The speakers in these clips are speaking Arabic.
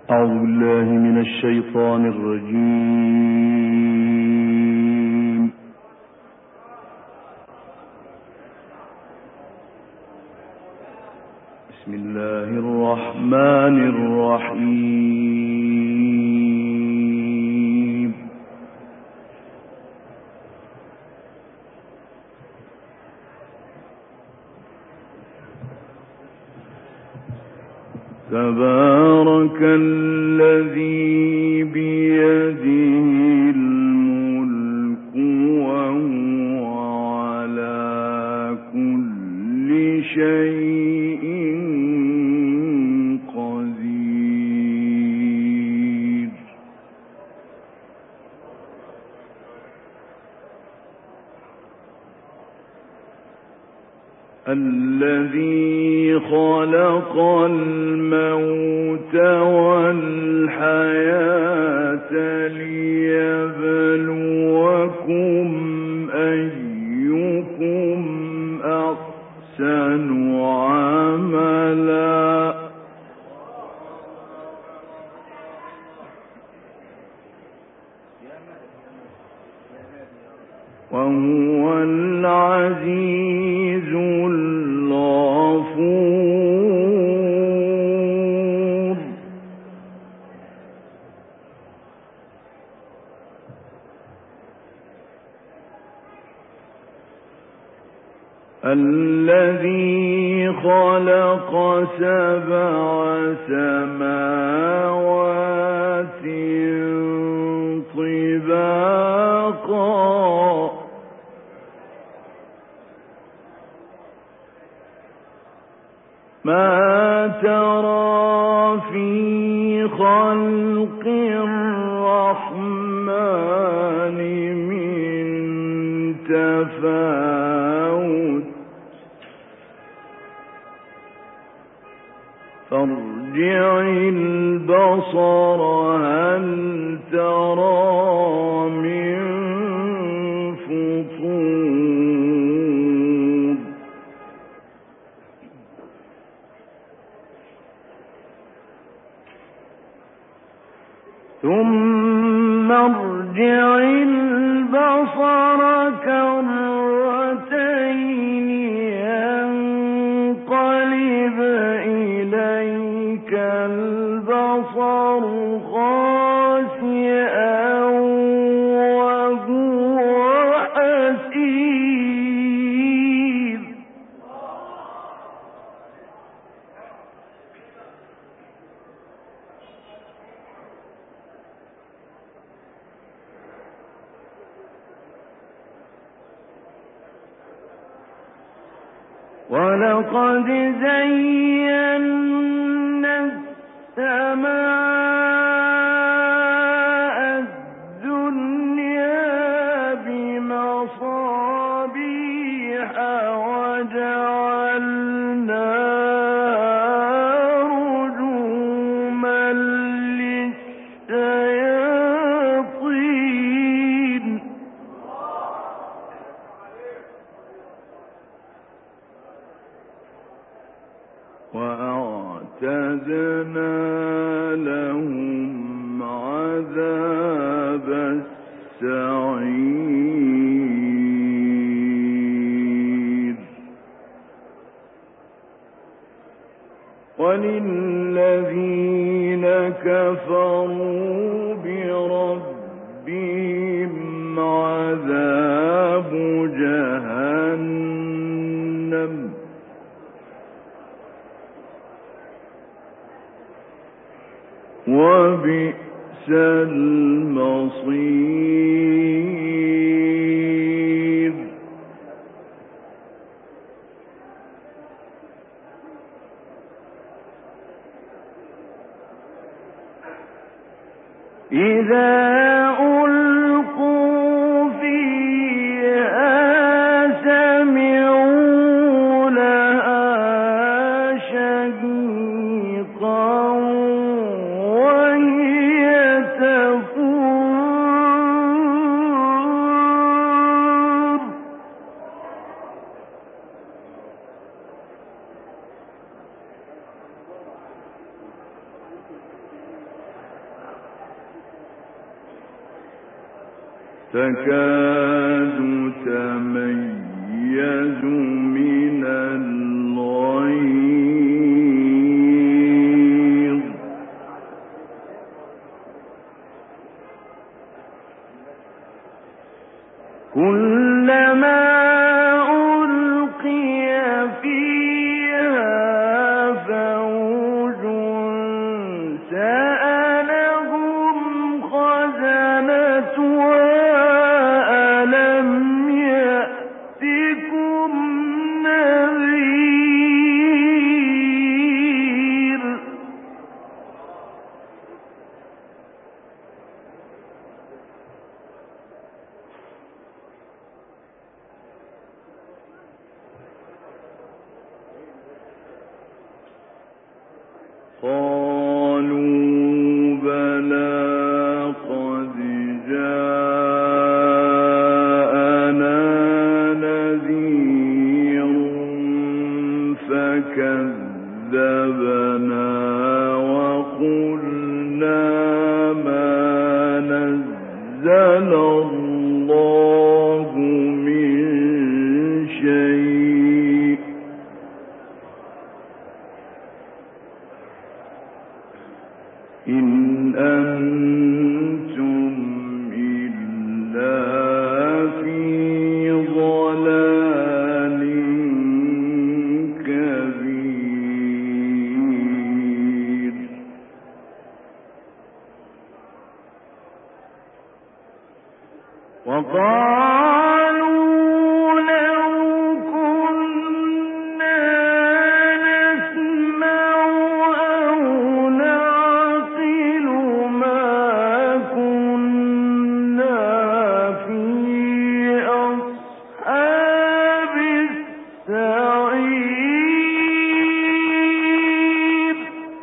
أعوذ بالله من الشيطان الرجيم. بسم الله الرحمن الرحيم. تبارك الذي بيده الملك وهو على كل شيء قدير. الذي خلق الموت والحياة ليبلوكم أيكم أحسن عملا وهو العزيز الغفور. الذي خلق 7 سماوات طباقا ما ترى في خلق الرحمن من تفاوت فارجع البصر هل ترى من فطور ثم ارجع البصر كرتين ينقلب إليك البصر خاسئا وهو حسير. ولقد زينا السماء الدنيا بمصابيح وجعلناها رجوما للشياطين وأعتدنا لهم عذاب السعير. وللذين كفروا بربهم عذاب جهنم وبئس المصير. إذا ألقوا فيها سمعوا لها شهيقا وهي تفور. تكاد تميز من الغيظ كلما ألقي فيها فوج سألهم خزنتها ألم يأتكم نذير قالوا بلى قد جاءنا نذير فكذبنا وقلنا ما نزل الله من شيء إن أنتم إلا في ضلال كبير وقالوا لو كنا نسمع أو نعقل ما كنا في أصحاب السعير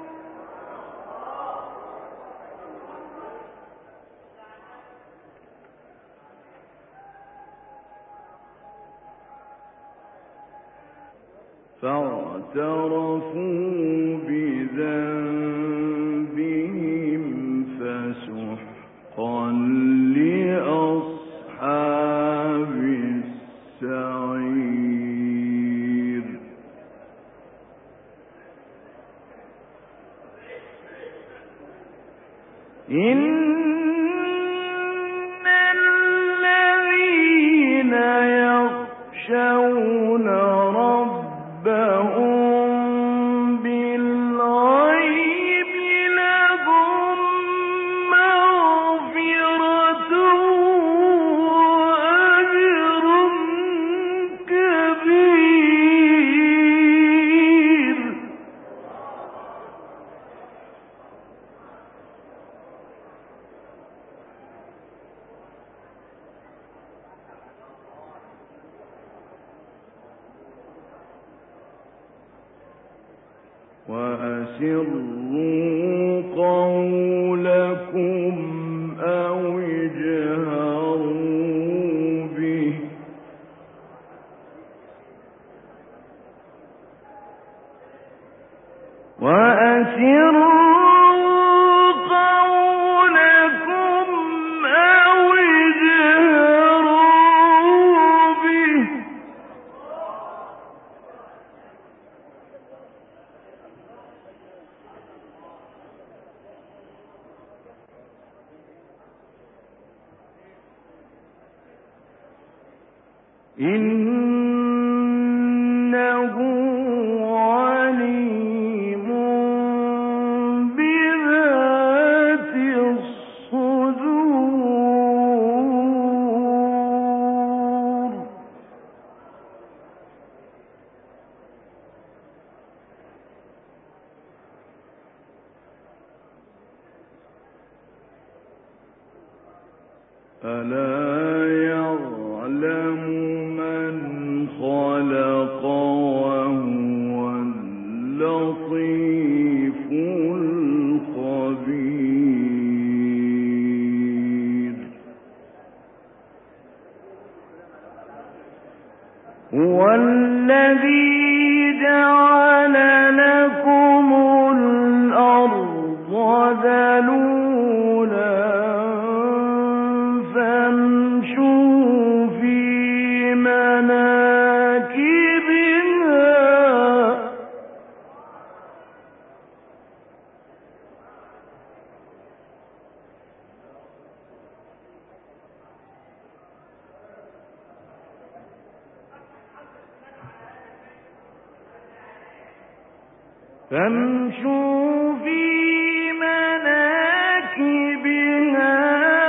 فاعترفوا بذنبهم فسحقا لأصحاب السعير إن الذين يخشون ربهم بالغيب لهم مغفرة وأجر كبير وأسروا قولكم أو اجهروا به إنه عليم بذات الصدور ألا يعلم من خلق وهو اللطيف الخبير هو الذي جعل لكم الأرض ذلولا فامشوا فامشوا في مناكبها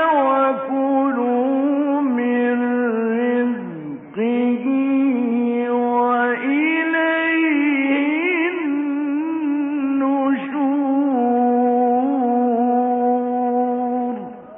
وكلوا من رزقه وإليه النشور.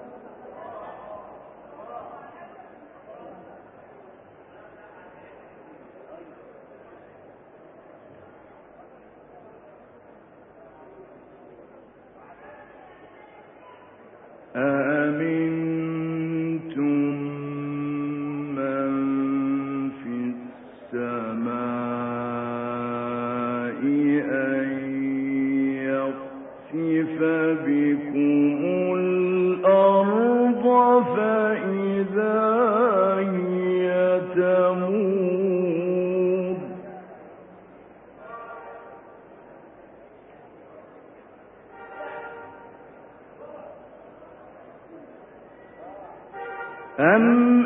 أأمنتم من في السماء أن يخسف بكم الأرض فإذا هي تمور. أم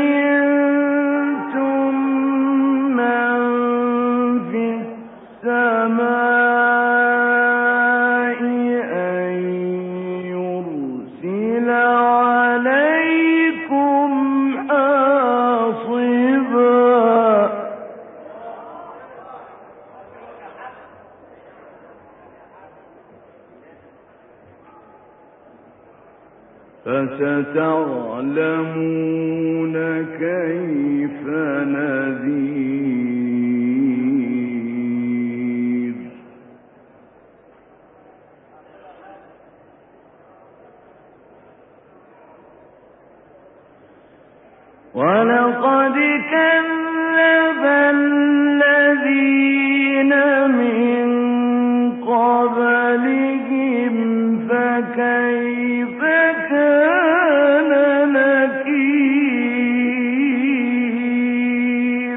أمنتم من في السماء أن يرسل عليكم حاصبا فستعلمون كيف نذير. ولقد كذب الذين من قبلهم فكيف كان نكير.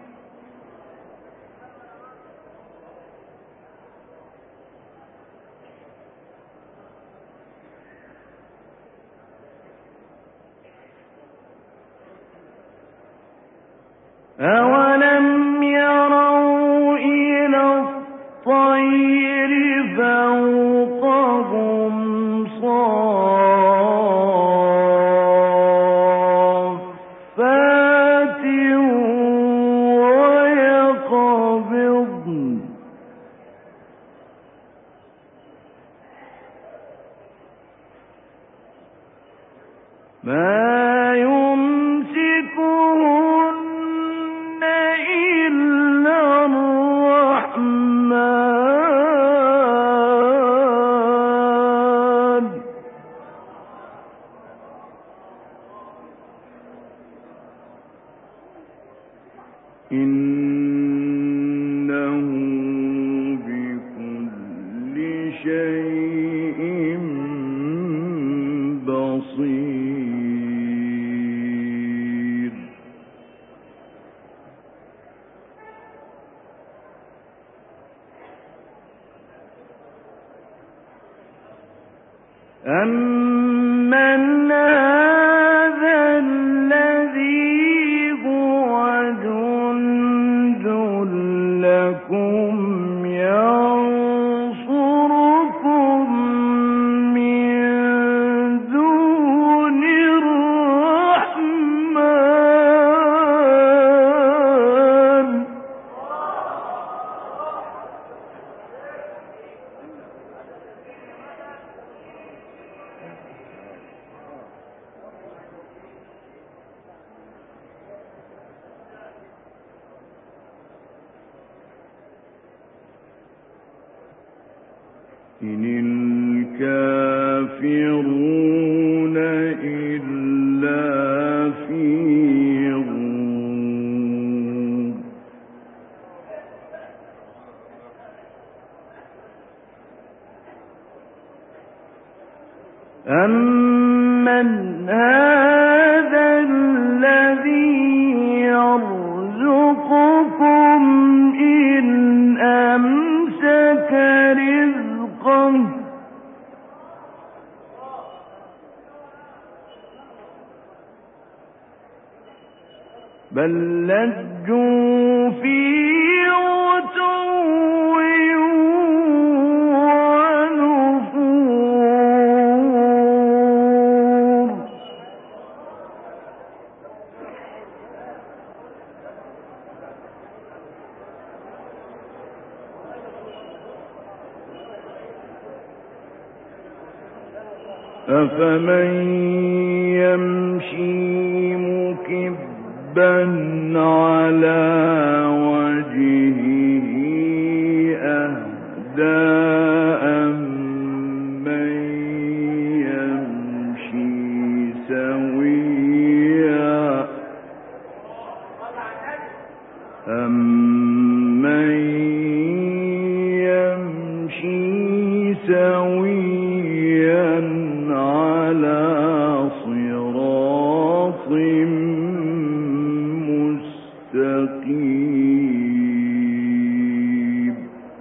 أولم يروا إلى الطير فوقهم صافات ويقبضن ما يمسكهن إلا الرحمن إنه بكل شيء بصير. أمن هذا الذي هو جند لكم ينصركم من دون الرحمن إن الكافرون إلا في غرور. أمن هذا الذي يرزقكم إن أمسك رزقه بل لجوا في عتو أفمن يمشي مكبا على وجهه أهدى أمن يمشي سويا على صراط مستقيم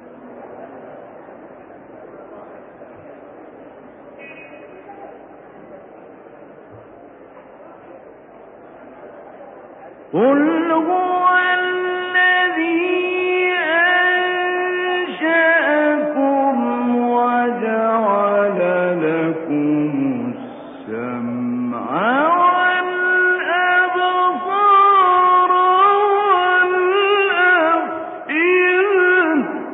قل هو الذي أنشأكم وجعل لكم السمع والأبصار والأفئدة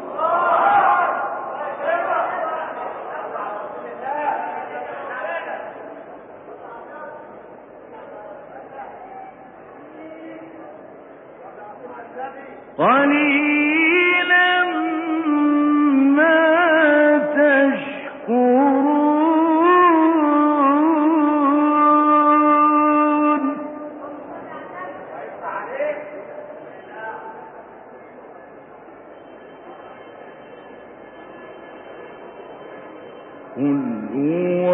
قليلا ما تشكرون قل هو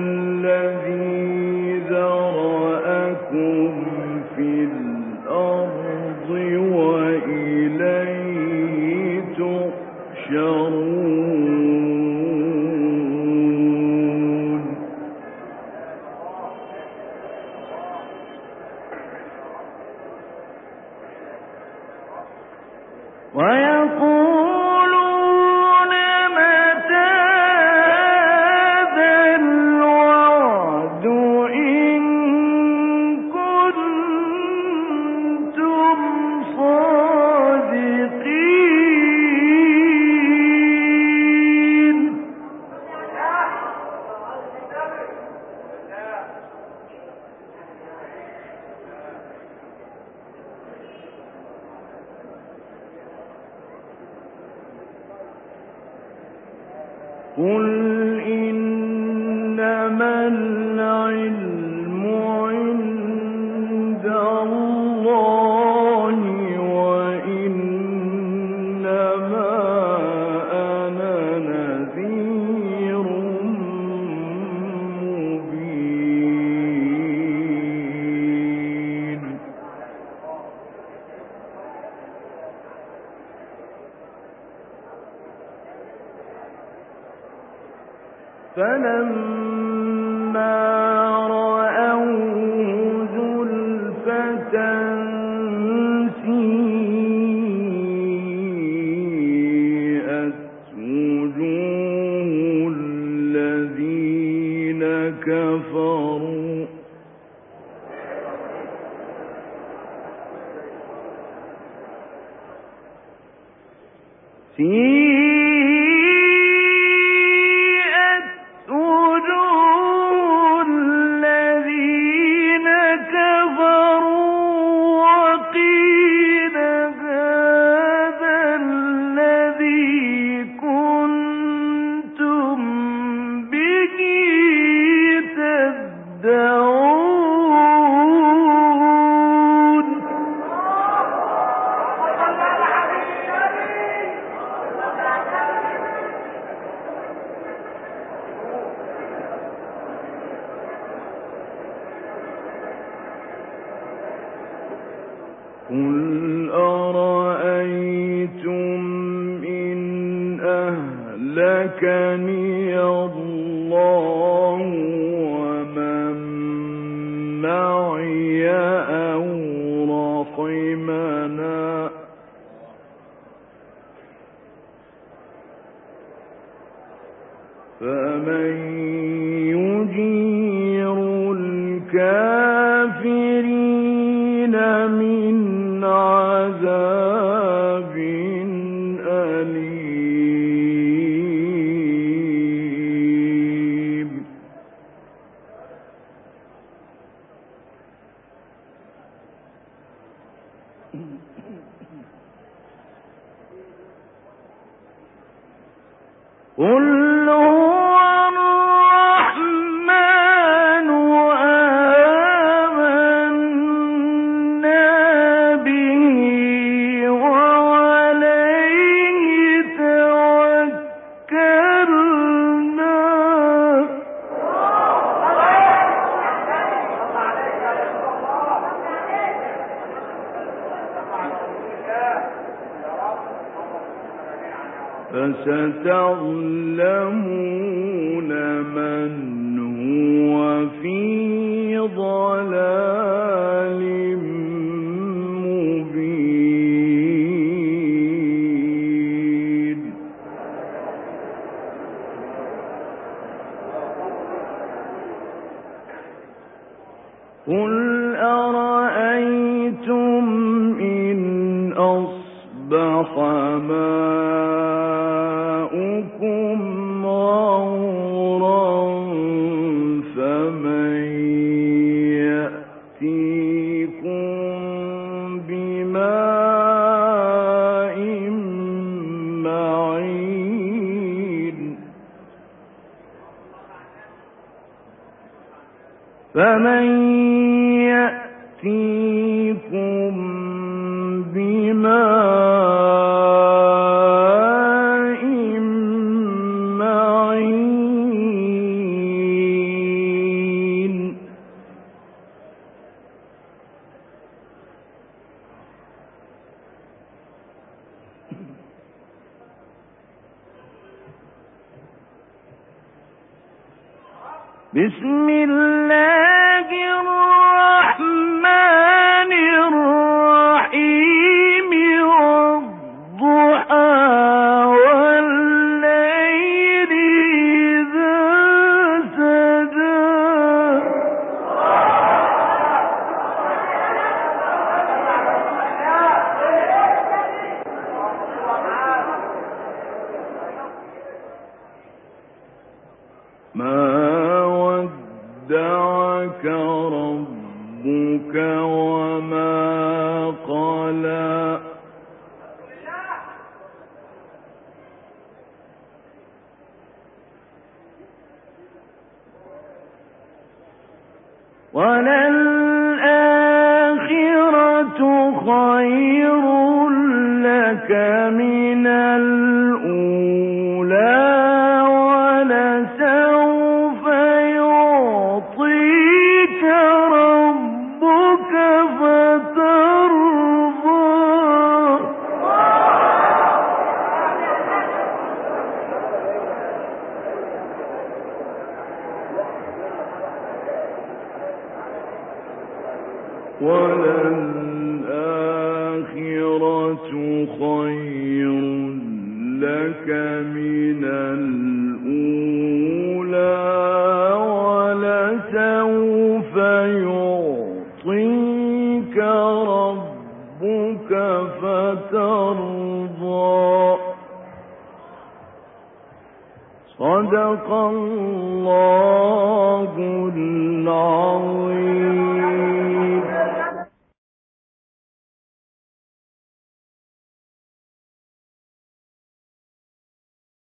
الذي ذرأكم في الأرض وإليه تحشرون ويقولون متى هذا الوعد إن كنتم صادقين قل إنما العلم عند الله وإنما أنا نذير مبين فلما رأوه زلفة سيئت وجوه الذين كفروا وقيل هذا الذي كنتم به تدعون قل أرأيتم إن أهلكني الله ومن معي أو رحمنا فمن يجير الكافرين من عذاب أليم فستعلمون من هو في ضلال مبين. قل أرأيتم إن أصبح ماؤكم غورا فمن يأتيكم بماء معين. فمن يأتيكم بماء معين. بسم الله الرحمن الرحيم. والضحى والليل إذا سجى. ما ودعك ربك وما قلى. وللآخرة خير لك من الأولى ولسوف يعطيك ربك فترضى. وللآخرة خير لك من الأولى ولسوف يعطيك ربك فترضى. صدق الله